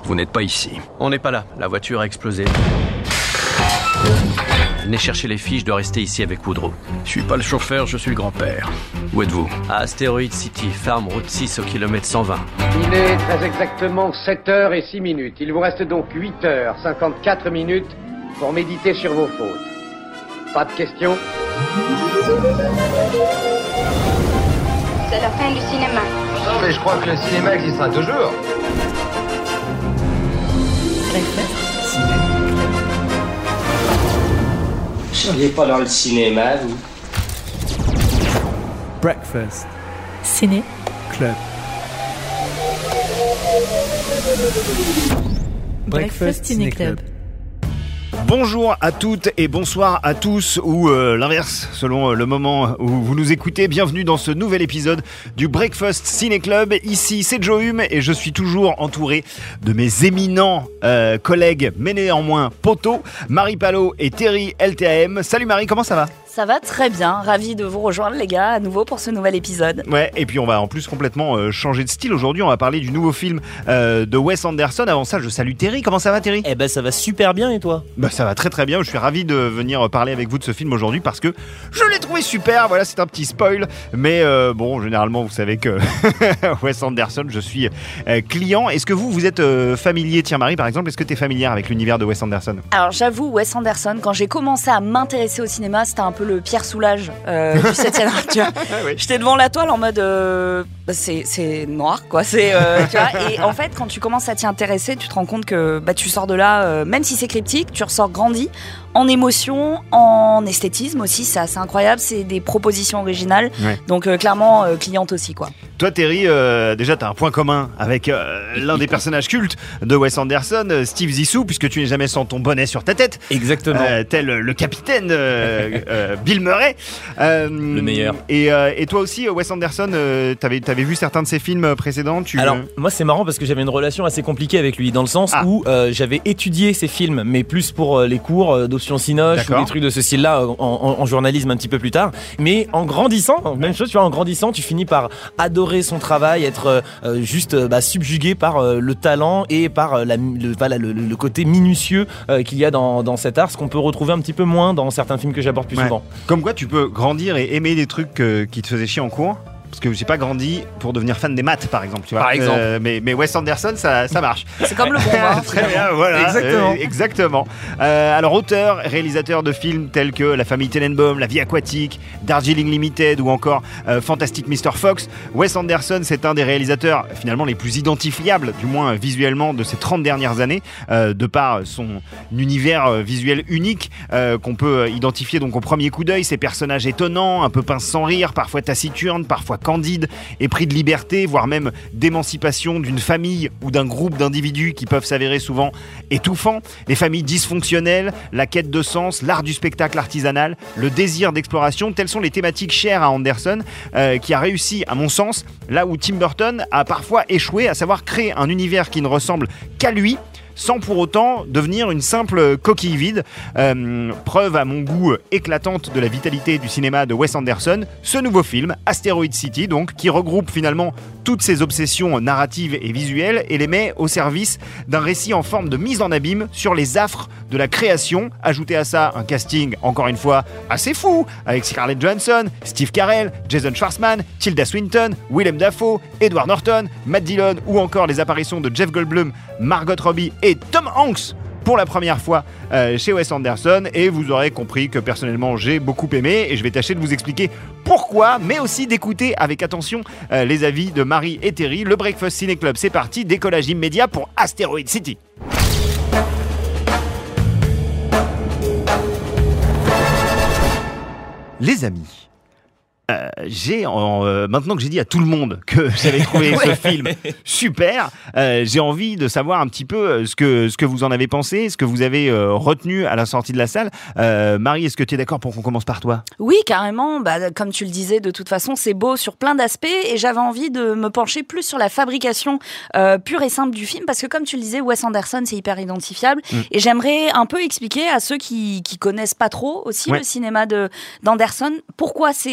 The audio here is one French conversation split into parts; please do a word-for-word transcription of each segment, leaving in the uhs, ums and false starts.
Vous n'êtes pas ici. On n'est pas là, la voiture a explosé. Venez chercher les filles, je dois rester ici avec Woodrow. Je suis pas le chauffeur, je suis le grand-père. Où êtes-vous? À Asteroid City, Farm, route six au kilomètre cent vingt. Il est très exactement sept heures et six minutes. Il vous reste donc huit heures cinquante-quatre minutes pour méditer sur vos fautes. Pas de questions? C'est la fin du cinéma. Non, mais je crois que le cinéma existera toujours. Vous seriez pas dans le cinéma, vous? Breakfast. Ciné. Club. Breakfast Ciné Club. Bonjour à toutes et bonsoir à tous, ou euh, l'inverse, selon euh, le moment où vous nous écoutez. Bienvenue dans ce nouvel épisode du Breakfast Ciné Club. Ici, c'est Joe Hume et je suis toujours entouré de mes éminents euh, collègues, mais néanmoins potos, Marie Palot et Terry L T A M. Salut Marie, comment ça va ? Ça va très bien, ravi de vous rejoindre les gars à nouveau pour ce nouvel épisode. Ouais, et puis on va en plus complètement euh, changer de style aujourd'hui, on va parler du nouveau film euh, de Wes Anderson. Avant ça, je salue Terry, comment ça va Terry ? Eh ben ça va super bien et toi ? Bah ça va très très bien, je suis ravi de venir parler avec vous de ce film aujourd'hui parce que je l'ai trouvé super, voilà c'est un petit spoil, mais euh, bon généralement vous savez que Wes Anderson, je suis euh, client. Est-ce que vous, vous êtes euh, familier, tiens Marie par exemple, est-ce que tu es familière avec l'univers de Wes Anderson ? Alors j'avoue, Wes Anderson, quand j'ai commencé à m'intéresser au cinéma, c'était un peu le Pierre Soulages euh, du septième art, tu vois. Oui. J'étais devant la toile en mode euh, bah, c'est, c'est noir quoi, c'est, euh, tu vois. Et en fait quand tu commences à t'y intéresser, tu te rends compte que bah, tu sors de là, euh, même si c'est cryptique, tu ressors grandi en émotion, en esthétisme aussi, c'est assez incroyable, c'est des propositions originales, ouais. donc euh, clairement euh, cliente aussi quoi. Toi Terry, euh, déjà t'as un point commun avec euh, l'un des personnages cultes de Wes Anderson, euh, Steve Zissou, puisque tu n'es jamais sans ton bonnet sur ta tête. Exactement. Euh, tel le capitaine euh, euh, Bill Murray. Euh, le meilleur. Et, euh, et toi aussi, Wes Anderson, euh, t'avais, t'avais vu certains de ses films précédents tu... Alors moi c'est marrant parce que j'avais une relation assez compliquée avec lui, dans le sens ah. où euh, j'avais étudié ses films, mais plus pour euh, les cours euh, d'option Cinoche D'accord. ou des trucs de ce style-là en, en, en journalisme un petit peu plus tard. Mais en grandissant, même chose, tu vois, en grandissant, tu finis par adorer son travail, être euh, juste bah, subjugué par euh, le talent et par euh, la, le, voilà, le, le côté minutieux euh, qu'il y a dans, dans cet art, ce qu'on peut retrouver un petit peu moins dans certains films que j'aborde plus ouais. souvent. Comme quoi tu peux grandir et aimer des trucs euh, qui te faisaient chier en cours. Parce que j'ai pas grandi pour devenir fan des maths, par exemple. Tu vois. Par exemple. Euh, mais, mais Wes Anderson, ça, ça marche. C'est comme le bon vin. Très bien, voilà. Exactement. Euh, exactement. Euh, alors, auteur, réalisateur de films tels que La famille Tenenbaum, La vie aquatique, Darjeeling Limited ou encore euh, Fantastic mister Fox, Wes Anderson, c'est un des réalisateurs finalement les plus identifiables, du moins visuellement, de ces trente dernières années, euh, de par son univers visuel unique euh, qu'on peut identifier donc au premier coup d'œil. Ces personnages étonnants, un peu pince sans rire, parfois taciturnes, parfois candide, épris de liberté, voire même d'émancipation d'une famille ou d'un groupe d'individus qui peuvent s'avérer souvent étouffants, les familles dysfonctionnelles, la quête de sens, l'art du spectacle artisanal, le désir d'exploration, telles sont les thématiques chères à Anderson, euh, qui a réussi, à mon sens, là où Tim Burton a parfois échoué, à savoir créer un univers qui ne ressemble qu'à lui, sans pour autant devenir une simple coquille vide. Euh, preuve à mon goût éclatante de la vitalité du cinéma de Wes Anderson, ce nouveau film, Asteroid City, donc, qui regroupe finalement toutes ses obsessions narratives et visuelles et les met au service d'un récit en forme de mise en abîme sur les affres de la création. Ajoutez à ça un casting, encore une fois, assez fou, avec Scarlett Johansson, Steve Carell, Jason Schwartzman, Tilda Swinton, Willem Dafoe, Edward Norton, Matt Dillon ou encore les apparitions de Jeff Goldblum, Margot Robbie et Tom Hanks pour la première fois euh, chez Wes Anderson, et vous aurez compris que personnellement j'ai beaucoup aimé et je vais tâcher de vous expliquer pourquoi, mais aussi d'écouter avec attention euh, les avis de Marie et Terry. Le Breakfast Ciné Club, c'est parti, décollage immédiat pour Asteroid City. Les amis, Euh, j'ai en, euh, maintenant que j'ai dit à tout le monde que j'avais trouvé ce film super, euh, j'ai envie de savoir un petit peu ce que ce que vous en avez pensé, ce que vous avez euh, retenu à la sortie de la salle. Euh, Marie, est-ce que tu es d'accord pour qu'on commence par toi ? Oui, carrément. Bah, comme tu le disais, de toute façon, c'est beau sur plein d'aspects et j'avais envie de me pencher plus sur la fabrication euh, pure et simple du film parce que, comme tu le disais, Wes Anderson, c'est hyper identifiable mm. et j'aimerais un peu expliquer à ceux qui qui connaissent pas trop aussi ouais. le cinéma de d'Anderson pourquoi c'est aussi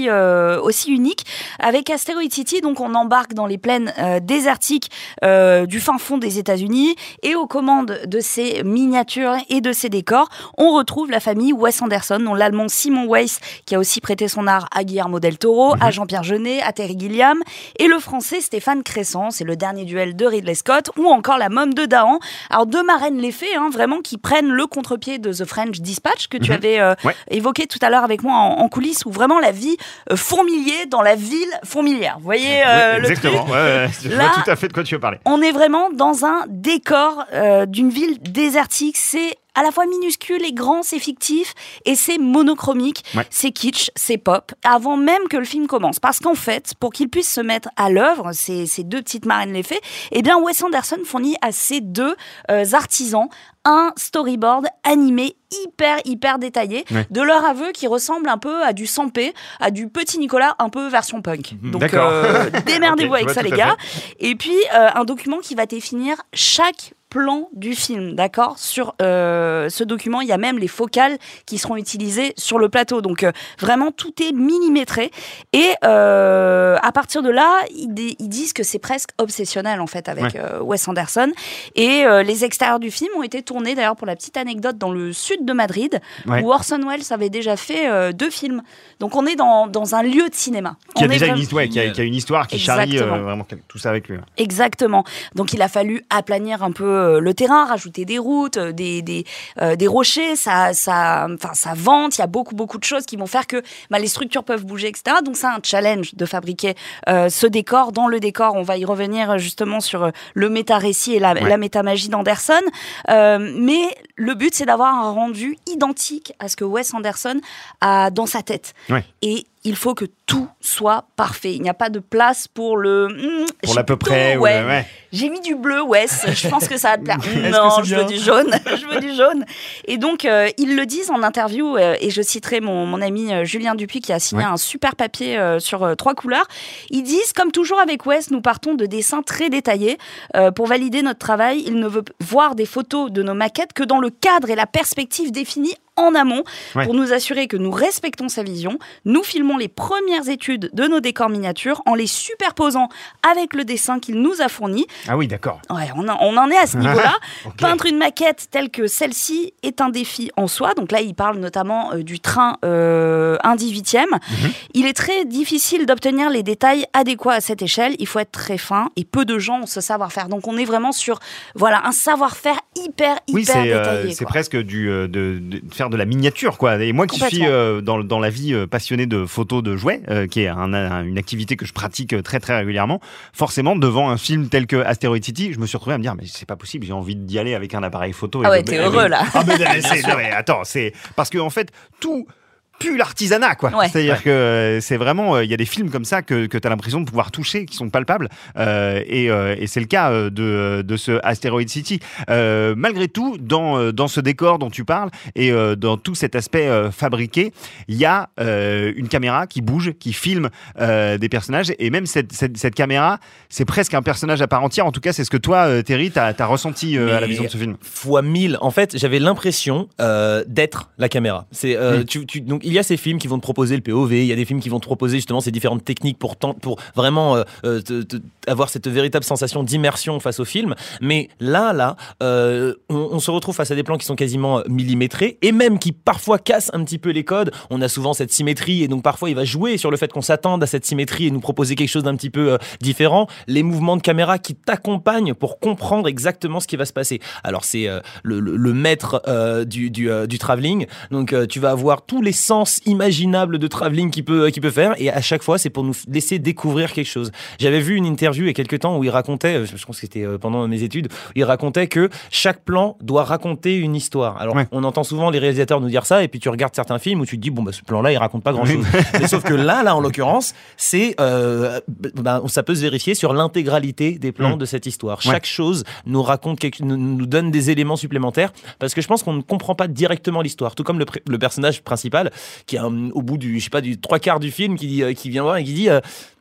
aussi euh, aussi unique. Avec Asteroid City, donc on embarque dans les plaines euh, désertiques euh, du fin fond des États-Unis et aux commandes de ces miniatures et de ces décors, on retrouve la famille Wes Anderson, dont l'allemand Simon Weiss, qui a aussi prêté son art à Guillermo del Toro, mmh. à Jean-Pierre Jeunet, à Terry Gilliam, et le français Stéphane Cressan, c'est le dernier duel de Ridley Scott, ou encore La Môme de Dahan. Alors deux marraines les faits, hein, vraiment qui prennent le contre-pied de The French Dispatch que tu mmh. avais euh, ouais. évoqué tout à l'heure avec moi en, en coulisses, où vraiment la vie euh, fourmilier dans la ville fourmilière. Vous voyez euh, oui, le exactement. truc. Ouais, ouais, je Là, vois tout à fait de quoi tu veux parler. On est vraiment dans un décor euh, d'une ville désertique. C'est à la fois minuscule et grand, c'est fictif et c'est monochromique, ouais. c'est kitsch, c'est pop, avant même que le film commence. Parce qu'en fait, pour qu'il puisse se mettre à l'œuvre, ces, ces deux petites marraines les fait, eh bien Wes Anderson fournit à ces deux euh, artisans un storyboard animé hyper, hyper détaillé, ouais. de leur aveu qui ressemble un peu à du Sampé, à du Petit Nicolas, un peu version punk. Donc, euh, démerdez-vous okay, avec ça, les gars. Et puis, euh, un document qui va définir chaque plan du film, d'accord ? Sur euh, ce document, il y a même les focales qui seront utilisées sur le plateau. Donc, euh, vraiment, tout est millimétré. Et euh, à partir de là, ils, d- ils disent que c'est presque obsessionnel, en fait, avec ouais. euh, Wes Anderson. Et euh, les extérieurs du film ont été tournés, d'ailleurs, pour la petite anecdote, dans le sud de Madrid, ouais. où Orson Welles avait déjà fait euh, deux films. Donc, on est dans, dans un lieu de cinéma. Qui a on déjà vraiment... une histoire, qui a, qui a une histoire qui charrie euh, vraiment tout ça avec lui. Exactement. Donc, il a fallu aplanir un peu le terrain, rajouter des routes, des des euh, des rochers, ça ça enfin ça vente, il y a beaucoup beaucoup de choses qui vont faire que bah, les structures peuvent bouger, et cetera. Donc c'est un challenge de fabriquer euh, ce décor. Dans le décor, on va y revenir justement sur le méta-récit et la, ouais. la méta-magie d'Anderson. Euh, mais le but, c'est d'avoir un rendu identique à ce que Wes Anderson a dans sa tête. Ouais. Et il faut que tout soit parfait. Il n'y a pas de place pour le... Mmh, pour l'à peu près. Ouais. Ouais. J'ai mis du bleu, Wes. Je pense que ça va te plaire. Non, je veux du jaune. je veux du jaune. Et donc, euh, ils le disent en interview, euh, et je citerai mon, mon ami euh, Julien Dupuis qui a signé ouais. un super papier euh, sur euh, trois couleurs. Ils disent, comme toujours avec Wes, nous partons de dessins très détaillés. Euh, pour valider notre travail, il ne veut voir des photos de nos maquettes que dans le cadre et la perspective définie en amont, ouais. pour nous assurer que nous respectons sa vision. Nous filmons les premières études de nos décors miniatures en les superposant avec le dessin qu'il nous a fourni. Ah oui, d'accord. Ouais, on, a, on en est à ce niveau-là. Okay. Peindre une maquette telle que celle-ci est un défi en soi. Donc là, il parle notamment euh, du train euh, un dix-huitième. Mm-hmm. Il est très difficile d'obtenir les détails adéquats à cette échelle. Il faut être très fin et peu de gens ont ce savoir-faire. Donc on est vraiment sur voilà, un savoir-faire hyper, hyper oui, c'est, détaillé. Euh, c'est presque du, euh, de, de faire de la miniature, quoi. Et moi qui suis euh, dans, dans la vie euh, passionné de photos de jouets, euh, qui est un, un, une activité que je pratique très très régulièrement, forcément devant un film tel que Asteroid City, je me suis retrouvé à me dire mais c'est pas possible, j'ai envie d'y aller avec un appareil photo. Ah et ouais, de, t'es mais, heureux mais, là. Ah mais, c'est, non, mais attends, c'est parce que en fait tout pue l'artisanat, quoi. Ouais. C'est-à-dire ouais. que euh, c'est vraiment, il euh, y a des films comme ça que, que tu as l'impression de pouvoir toucher, qui sont palpables, euh, et, euh, et c'est le cas euh, de, de ce Asteroid City. Euh, malgré tout, dans, euh, dans ce décor dont tu parles, et euh, dans tout cet aspect euh, fabriqué, il y a euh, une caméra qui bouge, qui filme euh, des personnages, et même cette, cette, cette caméra, c'est presque un personnage à part entière. En tout cas, c'est ce que toi, euh, Terry, t'as, t'as ressenti euh, à la vision de ce film. Fois mille. En fait, j'avais l'impression euh, d'être la caméra. C'est, euh, mmh. tu, tu, donc, il y a ces films qui vont te proposer le P O V, il y a des films qui vont te proposer justement ces différentes techniques pour, t- pour vraiment euh, te, te, avoir cette véritable sensation d'immersion face au film. Mais là, là, euh, on, on se retrouve face à des plans qui sont quasiment millimétrés et même qui parfois cassent un petit peu les codes. On a souvent cette symétrie et donc parfois il va jouer sur le fait qu'on s'attende à cette symétrie et nous proposer quelque chose d'un petit peu euh, différent. Les mouvements de caméra qui t'accompagnent pour comprendre exactement ce qui va se passer. Alors c'est euh, le, le, le maître euh, du, du, euh, du travelling. Donc euh, tu vas avoir tous les sens imaginable de travelling qu'il peut, qu'il peut faire et à chaque fois c'est pour nous laisser découvrir quelque chose. J'avais vu une interview il y a quelques temps où il racontait, je pense que c'était pendant mes études, où il racontait que chaque plan doit raconter une histoire. Alors ouais. on entend souvent les réalisateurs nous dire ça et puis tu regardes certains films où tu te dis bon bah ce plan là il raconte pas grand chose. Mais sauf que là là en l'occurrence c'est euh, bah, ça peut se vérifier sur l'intégralité des plans mmh. de cette histoire. Chaque ouais. chose nous raconte quelque, nous, nous donne des éléments supplémentaires parce que je pense qu'on ne comprend pas directement l'histoire. Tout comme le, le personnage principal qui a au bout du, je sais pas, du trois quarts du film, qui, dit, euh, qui vient voir et qui dit euh,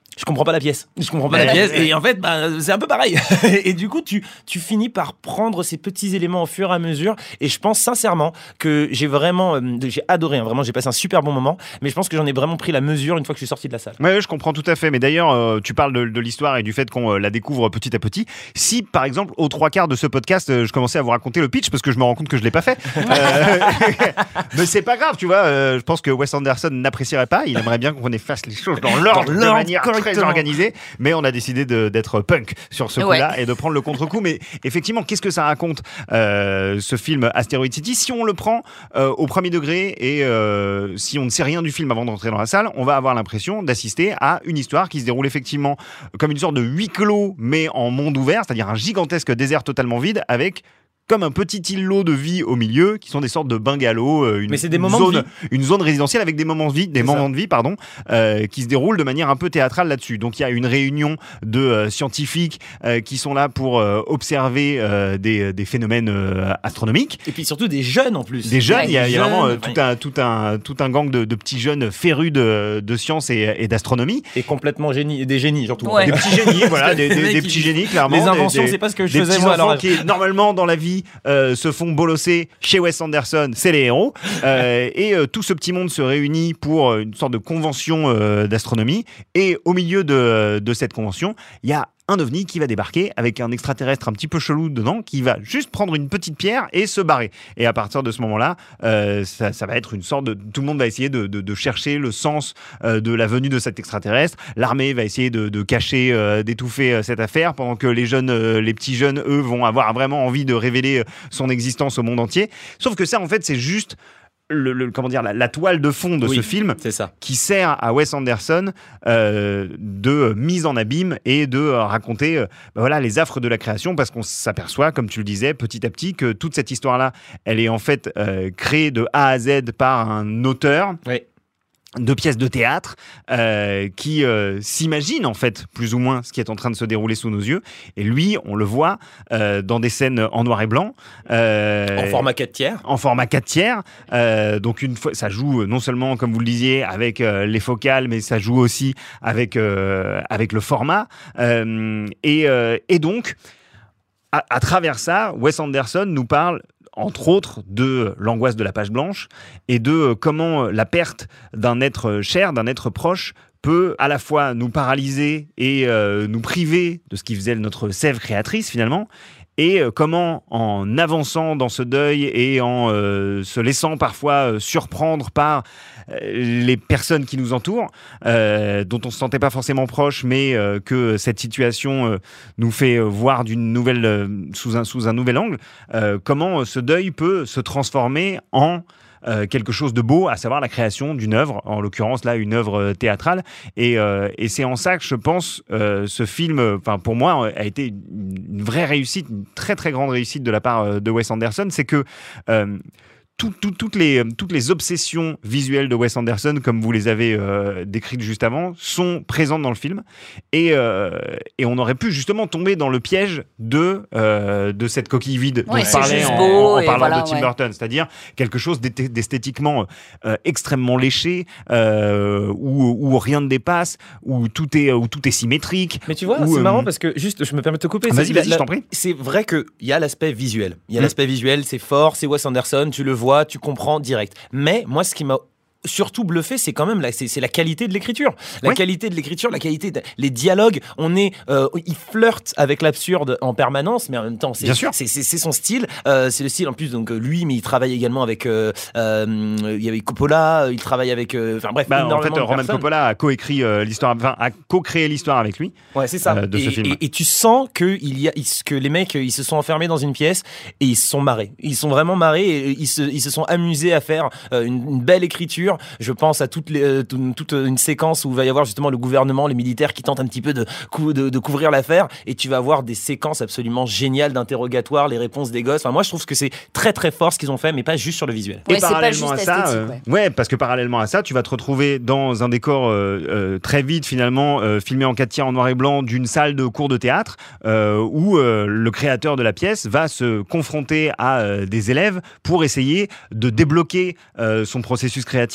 Je comprends pas la pièce. Je comprends pas la pièce. Et en fait, bah, c'est un peu pareil. Et du coup, tu, tu finis par prendre ces petits éléments au fur et à mesure. Et je pense sincèrement que j'ai vraiment, euh, j'ai adoré. Hein, vraiment, j'ai passé un super bon moment. Mais je pense que j'en ai vraiment pris la mesure une fois que je suis sorti de la salle. Ouais, je comprends tout à fait. Mais d'ailleurs, euh, tu parles de, de l'histoire et du fait qu'on euh, la découvre petit à petit. Si, par exemple, aux trois quarts de ce podcast, euh, je commençais à vous raconter le pitch parce que je me rends compte que je l'ai pas fait. euh, mais c'est pas grave, tu vois. Euh, je pense que Wes Anderson n'apprécierait pas. Il aimerait bien qu'on fasse les choses dans l'ordre, de manière très organisée, mais on a décidé de, d'être punk sur ce coup-là ouais. et de prendre le contre-coup. Mais effectivement, qu'est-ce que ça raconte euh, ce film Asteroid City? Si on le prend euh, au premier degré et euh, si on ne sait rien du film avant d'entrer dans la salle, on va avoir l'impression d'assister à une histoire qui se déroule effectivement comme une sorte de huis clos, mais en monde ouvert, c'est-à-dire un gigantesque désert totalement vide avec comme un petit îlot de vie au milieu, qui sont des sortes de bungalows, une, Mais c'est des une, moments zone, de vie. une zone résidentielle avec des moments de vie, des c'est moments ça. de vie, pardon, euh, qui se déroulent de manière un peu théâtrale là-dessus. Donc il y a une réunion de euh, scientifiques euh, qui sont là pour euh, observer euh, des, des phénomènes euh, astronomiques. Et puis surtout des jeunes en plus. Des jeunes, il ouais, y, y a vraiment euh, ouais. tout un tout un tout un gang de, de petits jeunes férus de, de sciences et, et d'astronomie. Et complètement génie, des génies surtout. Ouais. Des petits génies, voilà, des, des, des petits génies clairement. Les inventions, des, c'est pas ce que je des faisais petits moi. enfants Alors qui normalement dans la vie euh, se font bolosser chez Wes Anderson, c'est les héros. Euh, et euh, tout ce petit monde se réunit pour une sorte de convention euh, d'astronomie. Et au milieu de, de cette convention, il y a un ovni qui va débarquer avec un extraterrestre un petit peu chelou dedans qui va juste prendre une petite pierre et se barrer. Et à partir de ce moment-là, euh, ça, ça va être une sorte de... Tout le monde va essayer de, de, de chercher le sens euh, de la venue de cet extraterrestre. L'armée va essayer de, de cacher, euh, d'étouffer euh, cette affaire pendant que les jeunes, euh, les petits jeunes, eux, vont avoir vraiment envie de révéler son existence au monde entier. Sauf que ça, en fait, c'est juste... Le, le, comment dire, la, la toile de fond de oui, ce film c'est ça. Qui sert à Wes Anderson euh, de mise en abîme et de euh, raconter euh, ben voilà, les affres de la création, parce qu'on s'aperçoit, comme tu le disais, petit à petit, que toute cette histoire-là, elle est en fait euh, créée de A à Z par un auteur. Oui. De pièces de théâtre euh, qui euh, s'imaginent en fait plus ou moins ce qui est en train de se dérouler sous nos yeux, et lui on le voit euh, dans des scènes en noir et blanc euh, en format quatre tiers en format quatre tiers euh, donc une fois, ça joue non seulement comme vous le disiez avec euh, les focales, mais ça joue aussi avec, euh, avec le format euh, et, euh, et donc à, à travers ça Wes Anderson nous parle entre autres de l'angoisse de la page blanche et de comment la perte d'un être cher, d'un être proche peut à la fois nous paralyser et euh, nous priver de ce qui faisait notre sève créatrice finalement, et comment en avançant dans ce deuil et en euh, se laissant parfois euh, surprendre par euh, les personnes qui nous entourent, euh, dont on ne se sentait pas forcément proche, mais euh, que cette situation euh, nous fait voir d'une nouvelle, euh, sous, un, sous un nouvel angle, euh, comment ce deuil peut se transformer en Euh, quelque chose de beau, à savoir la création d'une œuvre, en l'occurrence là une œuvre euh, théâtrale, et, euh, et c'est en ça que je pense euh, ce film, enfin pour moi a été une vraie réussite, une très très grande réussite de la part euh, de Wes Anderson, c'est que euh, Tout, tout, toutes, les, toutes les obsessions visuelles de Wes Anderson, comme vous les avez euh, décrites juste avant, sont présentes dans le film. Et, euh, et on aurait pu justement tomber dans le piège de, euh, de cette coquille vide ouais, dont je parlais en, beau, en parlant voilà, de Tim ouais. Burton. C'est-à-dire quelque chose d'esthétiquement euh, extrêmement léché, euh, où, où rien ne dépasse, où tout est, où tout est symétrique. Mais tu vois, où, c'est euh, marrant parce que, juste, je me permets de te couper. Vas-y, vas-y, je t'en prie. C'est vrai qu'il y a l'aspect visuel. Il y a mmh. l'aspect visuel, c'est fort, c'est Wes Anderson, tu le vois, tu comprends direct. Mais moi, ce qui m'a surtout bluffé, c'est quand même la, c'est, c'est la qualité de l'écriture. La oui. qualité de l'écriture, la qualité de, les dialogues. On est, euh, il flirte avec l'absurde en permanence, mais en même temps, c'est, Bien sûr. c'est, c'est, c'est son style. Euh, c'est le style en plus donc lui, mais il travaille également avec, euh, euh, il y avait Coppola, il travaille avec, enfin euh, bref, bah, énormément en fait, de Roman personnes. Coppola a coécrit euh, l'histoire, enfin a co-créé l'histoire avec lui. Ouais, c'est ça. Euh, de et, ce film. Et, et tu sens que il y a, que les mecs, ils se sont enfermés dans une pièce et ils se sont marrés. Ils sont vraiment marrés et ils se, ils se sont amusés à faire euh, une, une belle écriture. Je pense à Toutes les, euh, toute une séquence où il va y avoir justement le gouvernement, les militaires qui tentent un petit peu de, cou- de, de couvrir l'affaire, et tu vas avoir des séquences absolument géniales d'interrogatoires, les réponses des gosses. Enfin, moi, je trouve que c'est très très fort ce qu'ils ont fait, mais pas juste sur le visuel. Ouais, et c'est parallèlement pas juste à ça, esthétique, euh, ouais. ouais, parce que parallèlement à ça, tu vas te retrouver dans un décor euh, euh, très vite finalement, euh, filmé en quatre tiers en noir et blanc, d'une salle de cours de théâtre euh, où euh, le créateur de la pièce va se confronter à euh, des élèves pour essayer de débloquer euh, son processus créatif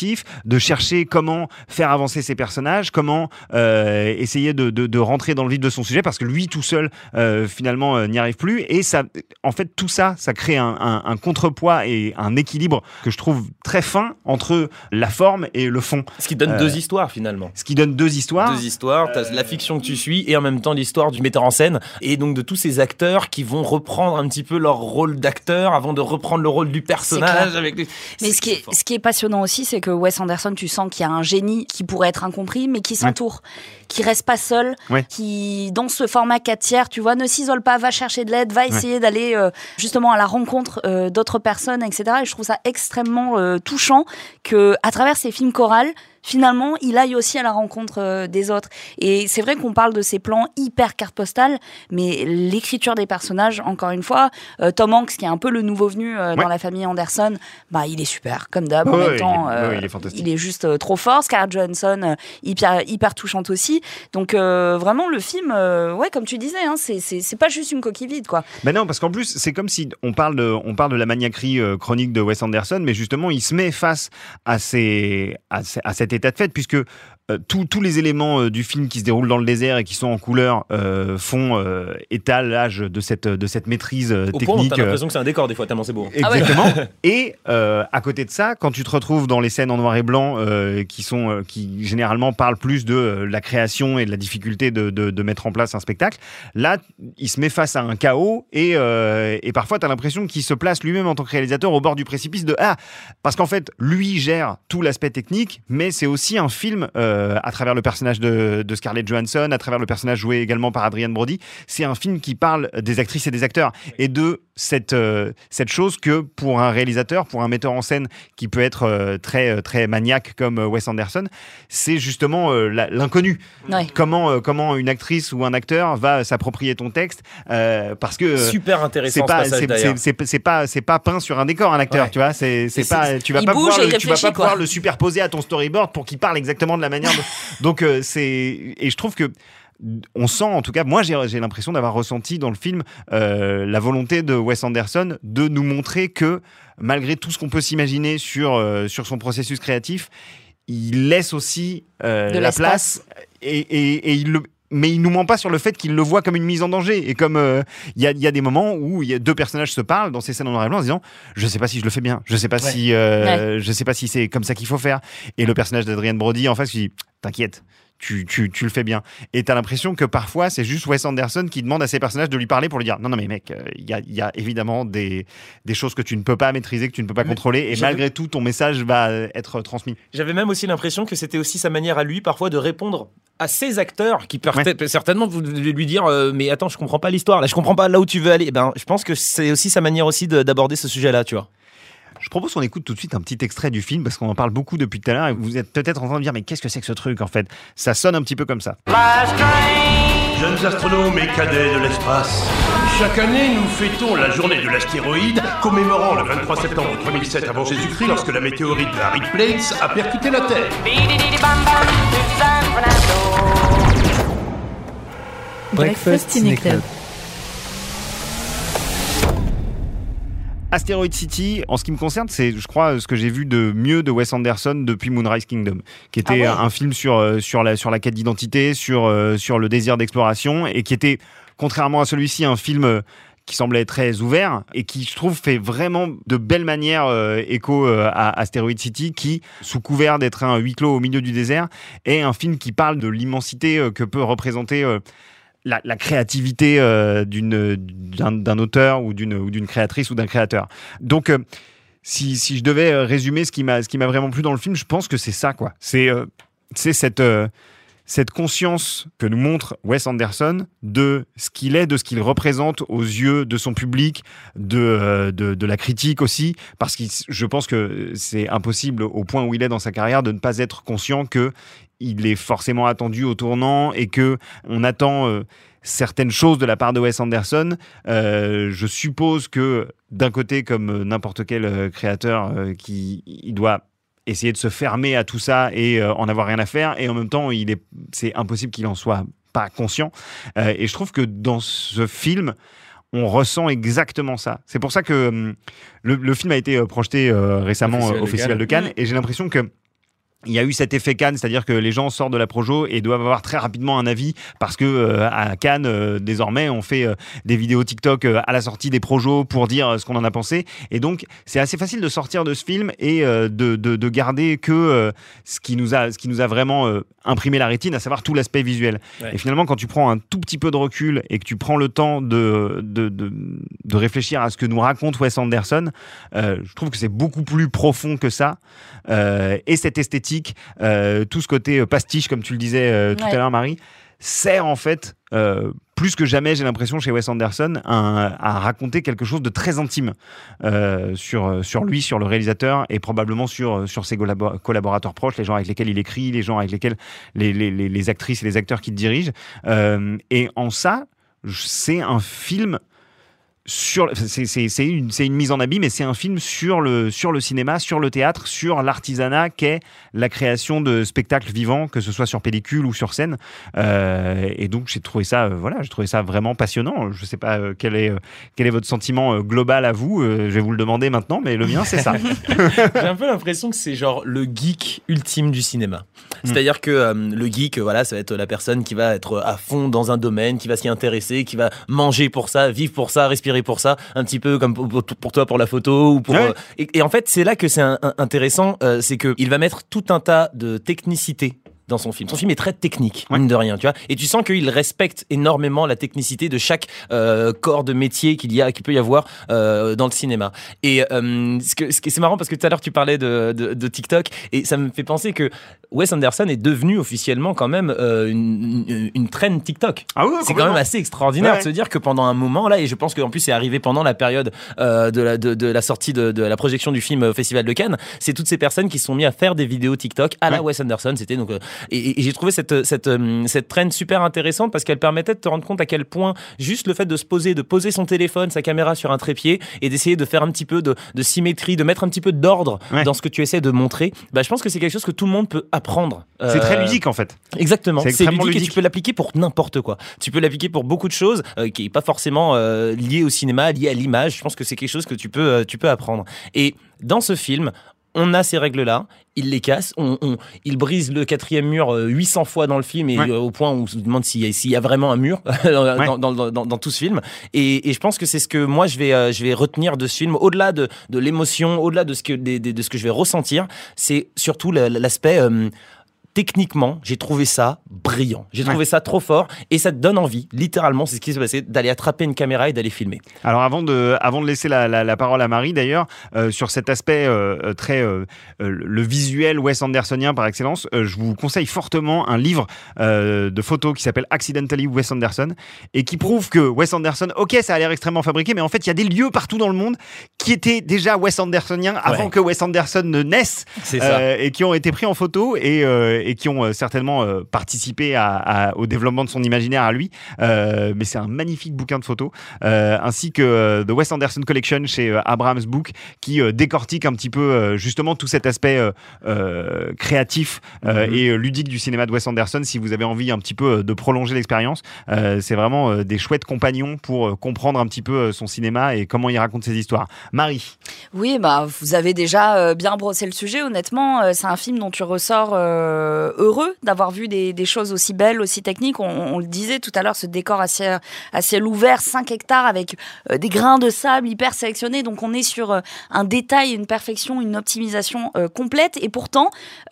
créatif, de chercher comment faire avancer ses personnages, comment euh, essayer de, de, de rentrer dans le vif de son sujet, parce que lui tout seul euh, finalement euh, n'y arrive plus. Et ça, en fait, tout ça, ça crée un, un, un contrepoids et un équilibre que je trouve très fin entre la forme et le fond. Ce qui donne euh, deux histoires finalement. Ce qui donne deux histoires. Deux histoires, t'as la fiction que tu suis et en même temps l'histoire du metteur en scène et donc de tous ces acteurs qui vont reprendre un petit peu leur rôle d'acteur avant de reprendre le rôle du personnage. Avec les... Mais ce qui, est, ce qui est passionnant aussi, c'est que Wes Anderson, tu sens qu'il y a un génie qui pourrait être incompris, mais qui s'entoure, ouais. qui reste pas seul, ouais. qui dans ce format quatre tiers, tu vois, ne s'isole pas, va chercher de l'aide, va essayer ouais. d'aller euh, justement à la rencontre euh, d'autres personnes, et cetera. Et je trouve ça extrêmement euh, touchant que à travers ces films chorales, finalement, il aille aussi à la rencontre euh, des autres. Et c'est vrai qu'on parle de ces plans hyper carte postale, mais l'écriture des personnages, encore une fois, euh, Tom Hanks, qui est un peu le nouveau venu euh, ouais. dans la famille Anderson, bah, il est super, comme d'hab. En ouais, même temps, il est, euh, ouais, il est fantastique. Il est juste euh, trop fort. Scarlett Johansson, euh, hyper, hyper touchante aussi. Donc, euh, vraiment, le film, euh, ouais, comme tu disais, hein, c'est, c'est, c'est pas juste une coquille vide, quoi. Ben non, parce qu'en plus, c'est comme si on parle de, on parle de la maniaquerie euh, chronique de Wes Anderson, mais justement, il se met face à, ces, à, ces, à cet état de fait, puisque euh, tous les éléments euh, du film qui se déroulent dans le désert et qui sont en couleur euh, font euh, étalage de cette, de cette maîtrise euh, Au technique. Au point, t'as l'impression que c'est un décor des fois, tellement c'est beau. Exactement. Ah ouais. Et euh, à côté de ça, quand tu te retrouves dans les scènes en noir et blanc euh, qui, sont, euh, qui généralement parlent plus de euh, la création et de la difficulté de, de, de mettre en place un spectacle, là, il se met face à un chaos et, euh, et parfois, tu as l'impression qu'il se place lui-même en tant que réalisateur au bord du précipice de « Ah !» Parce qu'en fait, lui gère tout l'aspect technique, mais c'est aussi un film euh, à travers le personnage de, de Scarlett Johansson, à travers le personnage joué également par Adrian Brody. C'est un film qui parle des actrices et des acteurs et de cette, euh, cette chose que pour un réalisateur, pour un metteur en scène qui peut être euh, très, très maniaque comme Wes Anderson, c'est justement euh, la, l'inconnu. Ouais. Comment, euh, comment une actrice ou un acteur va s'approprier ton texte euh, parce que euh, super intéressant c'est pas, ce passage c'est, d'ailleurs. C'est, c'est, c'est, pas, c'est pas peint sur un décor un acteur, ouais. tu vois. C'est, c'est pas, tu vas pas pouvoir, le, tu vas pas pouvoir le superposer à ton storyboard pour qu'il parle exactement de la manière. De... Donc euh, c'est et je trouve que on sent, en tout cas, moi j'ai, j'ai l'impression d'avoir ressenti dans le film euh, la volonté de Wes Anderson de nous montrer que malgré tout ce qu'on peut s'imaginer sur, euh, sur son processus créatif, il laisse aussi euh, la l'espace. place et, et, et il le mais il nous ment pas sur le fait qu'il le voit comme une mise en danger et comme il euh, y, a, y a des moments où y a deux personnages se parlent dans ces scènes en noir et blanc en disant je sais pas si je le fais bien, je sais pas ouais. si euh, ouais. je sais pas si c'est comme ça qu'il faut faire, et le personnage d'Adrian Brody en face qui dit t'inquiète, Tu, tu, tu le fais bien. Et t'as l'impression que parfois, c'est juste Wes Anderson qui demande à ses personnages de lui parler pour lui dire non, non, mais mec, il euh, y, y a évidemment des, des choses que tu ne peux pas maîtriser, que tu ne peux pas mais contrôler, et j'avais... malgré tout, ton message va être transmis. J'avais même aussi l'impression que c'était aussi sa manière à lui, parfois, de répondre à ses acteurs qui peuvent ouais. certainement lui dire euh, mais attends, je comprends pas l'histoire, là, je comprends pas là où tu veux aller. Et ben, je pense que c'est aussi sa manière aussi de, d'aborder ce sujet-là, tu vois. Je propose qu'on écoute tout de suite un petit extrait du film parce qu'on en parle beaucoup depuis tout à l'heure et vous êtes peut-être en train de dire mais qu'est-ce que c'est que ce truc en fait ? Ça sonne un petit peu comme ça. Jeunes astronomes et cadets de l'espace, chaque année nous fêtons la journée de l'astéroïde commémorant le vingt-trois septembre trois mille sept avant Jésus-Christ lorsque la météorite de Harry Plates a percuté la Terre. Breakfast Ciné Club. Asteroid City, en ce qui me concerne, c'est, je crois, ce que j'ai vu de mieux de Wes Anderson depuis Moonrise Kingdom, qui était ah ouais. un film sur, sur, la, sur la quête d'identité, sur, sur le désir d'exploration, et qui était, contrairement à celui-ci, un film qui semblait très ouvert, et qui, je trouve, fait vraiment de belle manière euh, écho euh, à Asteroid City, qui, sous couvert d'être un huis clos au milieu du désert, est un film qui parle de l'immensité euh, que peut représenter... Euh, La, la créativité euh, d'une, d'un, d'un auteur ou d'une, ou d'une créatrice ou d'un créateur. Donc, euh, si, si je devais résumer ce qui m'a, ce qui m'a vraiment plu dans le film, je pense que c'est ça, quoi. C'est, euh, c'est cette, euh, cette conscience que nous montre Wes Anderson de ce qu'il est, de ce qu'il représente aux yeux de son public, de, euh, de, de la critique aussi, parce que je pense que c'est impossible, au point où il est dans sa carrière, de ne pas être conscient que il est forcément attendu au tournant et que on attend euh, certaines choses de la part de Wes Anderson. Euh, je suppose que d'un côté, comme n'importe quel euh, créateur, euh, qui il doit essayer de se fermer à tout ça et euh, en avoir rien à faire, et en même temps, il est, c'est impossible qu'il en soit pas conscient. Euh, et je trouve que dans ce film, on ressent exactement ça. C'est pour ça que euh, le, le film a été projeté euh, récemment au Festival, au Festival de Cannes, de Cannes, et j'ai l'impression que il y a eu cet effet Cannes, c'est-à-dire que les gens sortent de la Projo et doivent avoir très rapidement un avis parce que euh, à Cannes, euh, désormais, on fait euh, des vidéos TikTok euh, à la sortie des Projos pour dire euh, ce qu'on en a pensé. Et donc, c'est assez facile de sortir de ce film et euh, de, de, de garder que euh, ce qui nous a, ce qui nous a vraiment euh, imprimé la rétine, à savoir tout l'aspect visuel. Ouais. Et finalement, quand tu prends un tout petit peu de recul et que tu prends le temps de, de, de, de réfléchir à ce que nous raconte Wes Anderson, euh, je trouve que c'est beaucoup plus profond que ça. Euh, et cette esthétique Euh, tout ce côté pastiche, comme tu le disais euh, tout ouais. à l'heure, Marie, sert en fait, euh, plus que jamais, j'ai l'impression, chez Wes Anderson, à, à raconter quelque chose de très intime euh, sur, sur lui, sur le réalisateur et probablement sur, sur ses collabor- collaborateurs proches, les gens avec lesquels il écrit, les gens avec lesquels les, les, les, les actrices et les acteurs qu'il dirige. Euh, et en ça, c'est un film... Sur, c'est, c'est, c'est, une, c'est une mise en abîme, mais c'est un film sur le, sur le cinéma, sur le théâtre, sur l'artisanat qu'est la création de spectacles vivants, que ce soit sur pellicule ou sur scène. Euh, et donc j'ai trouvé ça, euh, voilà, j'ai trouvé ça vraiment passionnant. Je ne sais pas euh, quel est, euh, quel est votre sentiment euh, global à vous. Euh, je vais vous le demander maintenant, mais le mien c'est ça. J'ai un peu l'impression que c'est genre le geek ultime du cinéma. C'est-à-dire que euh, le geek, voilà, ça va être la personne qui va être à fond dans un domaine, qui va s'y intéresser, qui va manger pour ça, vivre pour ça, respirer pour ça, un petit peu comme pour toi pour la photo ou pour ouais. euh, et, et en fait c'est là que c'est un, un, intéressant, euh, c'est que il va mettre tout un tas de technicité dans son film. Son film est très technique, ouais. mine de rien, tu vois. Et tu sens qu'il respecte énormément la technicité de chaque euh, corps de métier qu'il y a, qu'il peut y avoir euh, dans le cinéma. Et euh, ce que, ce que, c'est marrant parce que tout à l'heure tu parlais de, de, de TikTok et ça me fait penser que Wes Anderson est devenu officiellement quand même euh, une, une, une trend TikTok. Ah oui, c'est quand même assez extraordinaire ouais. de se dire que pendant un moment là, et je pense qu'en plus c'est arrivé pendant la période euh, de, la, de, de la sortie de, de la projection du film au Festival de Cannes, c'est toutes ces personnes qui se sont mis à faire des vidéos TikTok à ouais. la Wes Anderson. C'était donc euh, Et, et j'ai trouvé cette, cette, cette trend super intéressante parce qu'elle permettait de te rendre compte à quel point juste le fait de se poser, de poser son téléphone, sa caméra sur un trépied et d'essayer de faire un petit peu de, de symétrie, de mettre un petit peu d'ordre ouais. dans ce que tu essaies de montrer, bah, je pense que c'est quelque chose que tout le monde peut apprendre. C'est euh... très ludique en fait. Exactement, c'est, c'est ludique, ludique et tu peux l'appliquer pour n'importe quoi. Tu peux l'appliquer pour beaucoup de choses euh, qui n'est pas forcément euh, lié au cinéma, lié à l'image. Je pense que c'est quelque chose que tu peux, euh, tu peux apprendre. Et dans ce film, on a ces règles-là, il les casse, on, on, il brise le quatrième mur huit cents fois dans le film, et ouais. au point où on se demande s'il y a, s'il y a vraiment un mur dans, ouais. dans, dans, dans, dans tout ce film. Et, et je pense que c'est ce que moi je vais, euh, je vais retenir de ce film, au-delà de, de l'émotion, au-delà de ce, que, de, de, de ce que je vais ressentir, c'est surtout l'aspect... Euh, techniquement, j'ai trouvé ça brillant. J'ai trouvé ouais. ça trop fort et ça te donne envie, littéralement, c'est ce qui s'est passé, d'aller attraper une caméra et d'aller filmer. Alors avant de, avant de laisser la, la, la parole à Marie d'ailleurs, euh, sur cet aspect euh, très, euh, le visuel Wes Andersonien par excellence, euh, je vous conseille fortement un livre euh, de photos qui s'appelle Accidentally Wes Anderson et qui prouve que Wes Anderson, ok, ça a l'air extrêmement fabriqué, mais en fait, il y a des lieux partout dans le monde qui étaient déjà Wes Andersoniens avant ouais. que Wes Anderson ne naisse euh, et qui ont été pris en photo et euh, et qui ont euh, certainement euh, participé à, à, au développement de son imaginaire à lui. Euh, mais c'est un magnifique bouquin de photos, euh, ainsi que euh, The Wes Anderson Collection chez euh, Abrams Book, qui euh, décortique un petit peu euh, justement tout cet aspect euh, euh, créatif euh, mm-hmm. et euh, ludique du cinéma de Wes Anderson. Si vous avez envie un petit peu euh, de prolonger l'expérience, euh, c'est vraiment euh, des chouettes compagnons pour euh, comprendre un petit peu euh, son cinéma et comment il raconte ses histoires. Marie. Oui, bah, vous avez déjà euh, bien brossé le sujet. Honnêtement, euh, c'est un film dont tu ressors euh, heureux d'avoir vu des, des choses aussi belles, aussi techniques. On, on le disait tout à l'heure, ce décor à ciel, à ciel ouvert, cinq hectares avec euh, des grains de sable hyper sélectionnés. Donc on est sur euh, un détail, une perfection, une optimisation euh, complète. Et pourtant,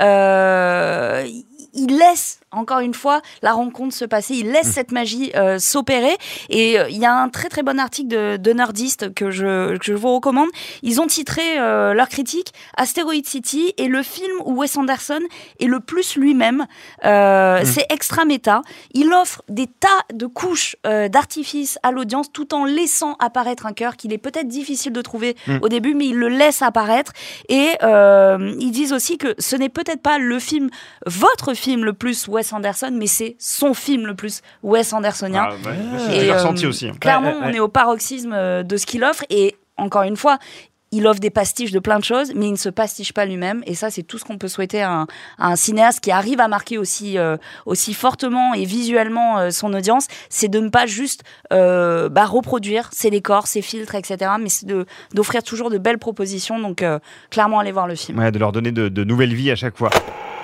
euh, il laisse encore une fois la rencontre se passer, il laisse mmh. cette magie euh, s'opérer. Et il euh, y a un très très bon article de, de Nerdist que je, que je vous recommande. Ils ont titré euh, leur critique Asteroid City est le film où Wes Anderson est le plus lui-même. Euh, mmh. C'est extra méta. Il offre des tas de couches euh, d'artifice à l'audience tout en laissant apparaître un cœur qu'il est peut-être difficile de trouver mmh. au début, mais il le laisse apparaître. Et euh, ils disent aussi que ce n'est peut-être pas le film, votre film le plus Wes Anderson, mais c'est son film le plus Wes Andersonien. Ah, ouais, et, j'ai euh, ressenti aussi. Clairement, ouais, ouais, ouais. on est au paroxysme de ce qu'il offre. Et encore une fois, il offre des pastiches de plein de choses, mais il ne se pastiche pas lui-même. Et ça, c'est tout ce qu'on peut souhaiter à un, à un cinéaste qui arrive à marquer aussi, euh, aussi fortement et visuellement euh, son audience. C'est de ne pas juste euh, bah, reproduire ses décors, ses filtres, et cetera, mais c'est de, d'offrir toujours de belles propositions. Donc, euh, clairement, allez voir le film. Ouais, de leur donner de, de nouvelles vies à chaque fois.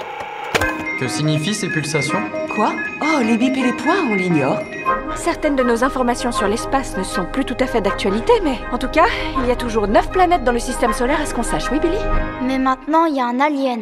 Que signifient ces pulsations? Quoi? Oh, les bips et les points, on l'ignore. Certaines de nos informations sur l'espace ne sont plus tout à fait d'actualité, mais en tout cas, il y a toujours neuf planètes dans le système solaire, à ce qu'on sache, oui Billy? Mais maintenant, il y a un alien.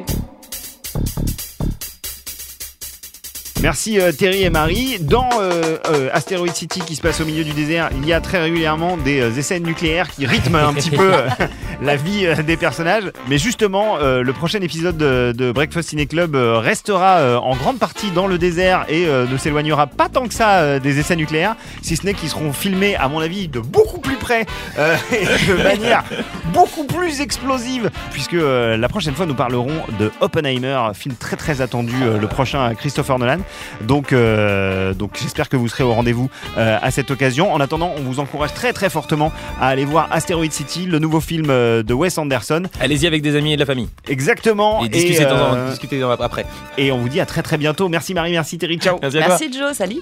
Merci euh, Terry et Marie. Dans euh, euh, Asteroid City qui se passe au milieu du désert, il y a très régulièrement des euh, essais nucléaires qui rythment un petit peu euh, la vie euh, des personnages. Mais justement, euh, le prochain épisode de, de Breakfast Ciné Club euh, restera euh, en grande partie dans le désert et euh, ne s'éloignera pas tant que ça euh, des essais nucléaires, si ce n'est qu'ils seront filmés, à mon avis, de beaucoup plus près euh, et de manière beaucoup plus explosive, puisque euh, la prochaine fois nous parlerons de Oppenheimer, film très très attendu, euh, le prochain Christopher Nolan. Donc, euh, donc j'espère que vous serez au rendez-vous euh, à cette occasion. En attendant, on vous encourage très très fortement à aller voir Asteroid City, le nouveau film euh, de Wes Anderson. Allez-y avec des amis et de la famille. Exactement. Et discutez, et, dans, euh, discutez dans, après. Et on vous dit à très très bientôt. Merci Marie, merci Terry, ciao. Merci, merci Joe, salut.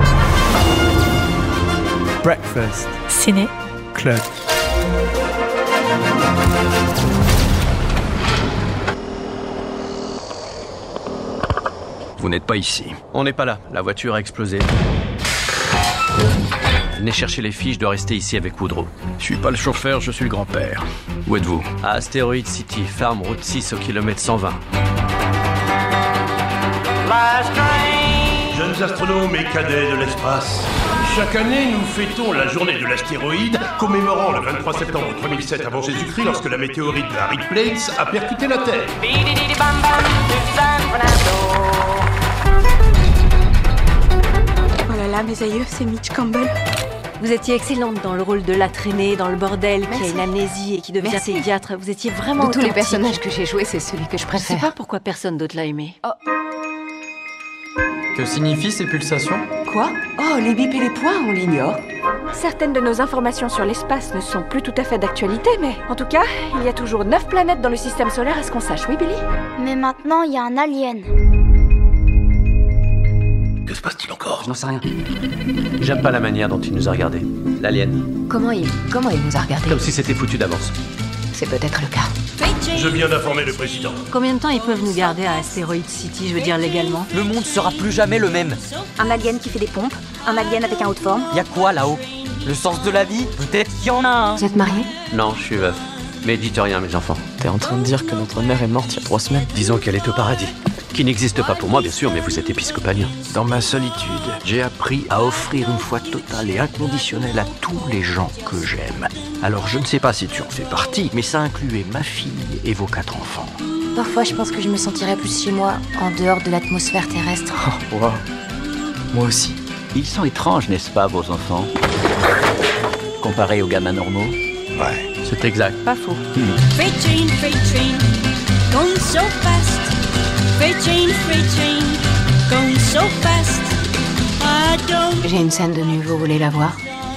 Breakfast Ciné Club. Vous n'êtes pas ici. On n'est pas là, la voiture a explosé. Venez chercher les filles, je dois rester ici avec Woodrow. Je suis pas le chauffeur, je suis le grand-père. Où êtes-vous? À Asteroid City, ferme route six au kilomètre cent vingt. Jeunes astronomes et cadets de l'espace, chaque année nous fêtons la journée de l'astéroïde, commémorant le vingt-trois septembre trois mille sept avant Jésus-Christ lorsque la météorite de Harry Plates a percuté la Terre. Oh là là, mes aïeux, c'est Mitch Campbell. Vous étiez excellente dans le rôle de la traînée dans le bordel, Merci. qui a une amnésie et qui devient Merci. pédiatre. Vous étiez vraiment De tous les authentique. personnages que j'ai joués, c'est celui que je Je préfère. sais pas pourquoi personne d'autre l'a aimé. Oh. Que signifient ces pulsations? Quoi? Oh, les bips et les points, on l'ignore. Certaines de nos informations sur l'espace ne sont plus tout à fait d'actualité, mais en tout cas, il y a toujours neuf planètes dans le système solaire, à ce qu'on sache, oui Billy? Mais maintenant, il y a un alien. Que se passe-t-il encore? Je n'en sais rien. J'aime pas la manière dont il nous a regardés. L'alien. Comment il, comment il nous a regardés? Comme si c'était foutu d'avance. C'est peut-être le cas. Je viens d'informer le président. Combien de temps ils peuvent nous garder à Asteroid City, je veux dire légalement? Le monde sera plus jamais le même. Un alien qui fait des pompes, un alien avec un haut de forme. Y a quoi là-haut? Le sens de la vie? Peut-être qu'il y en a un. Vous êtes mariés? Non, je suis veuf. Mais dites rien, mes enfants. T'es en train de dire que notre mère est morte il y a trois semaines? Disons qu'elle est au paradis. Qui n'existe pas pour moi, bien sûr, mais vous êtes épiscopalien. Dans ma solitude, j'ai appris à offrir une foi totale et inconditionnelle à tous les gens que j'aime. Alors je ne sais pas si tu en fais partie, mais ça incluait ma fille et vos quatre enfants. Parfois, je pense que je me sentirais plus chez moi, en dehors de l'atmosphère terrestre. Oh, wow. Moi aussi. Ils sont étranges, n'est-ce pas, vos enfants? Comparés aux gamins normaux? Ouais. C'est exact. Pas faux. Hmm. Freight train, freight train, going so fast. Freight train, freight train, going so fast. I don't... J'ai une scène de nu, vous voulez la voir?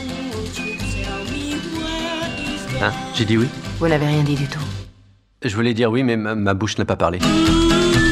Hein? J'ai dit oui? Vous n'avez rien dit du tout. Je voulais dire oui, mais ma, ma bouche n'a pas parlé.